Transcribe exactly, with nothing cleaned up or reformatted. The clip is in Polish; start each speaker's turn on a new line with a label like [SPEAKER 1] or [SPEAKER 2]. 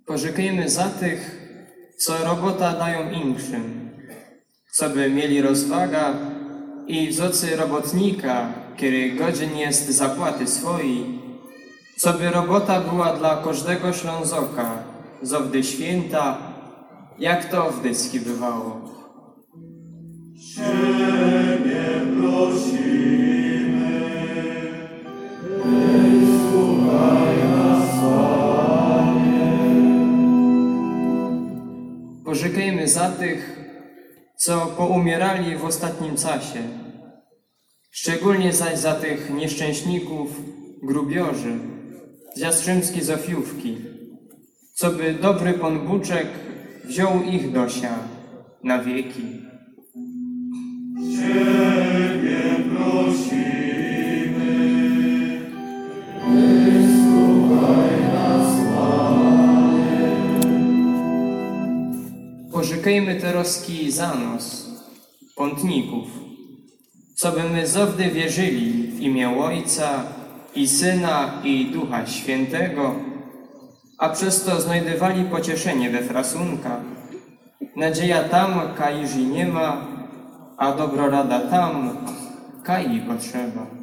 [SPEAKER 1] Pożykajmy za tych, co robota dają inszym, co by mieli rozwaga i wzocy robotnika, który godzien jest zapłaty swojej, co by robota była dla każdego Ślązoka, zowdy święta, jak to wdycki bywało.
[SPEAKER 2] Ciebie prosimy, wysłuchaj nas, Panie.
[SPEAKER 1] Pożykajmy za tych, co poumierali w ostatnim czasie, szczególnie zaś za tych nieszczęśników, grubiorzy, z Jastrzębskiej Zofiówki, co by dobry Pan Buczek wziął ich dosia na wieki.
[SPEAKER 2] Ciebie prosimy, wysłuchaj nas, Panie.
[SPEAKER 1] Pożykajmy te roski za nos, pątników, co by my zowdy wierzyli w imię Ojca i Syna i Ducha Świętego, a przez to znajdywali pocieszenie we frasunkach. Nadzieja tam, ka iży nie ma, a dobrorada tam, ka i potrzeba.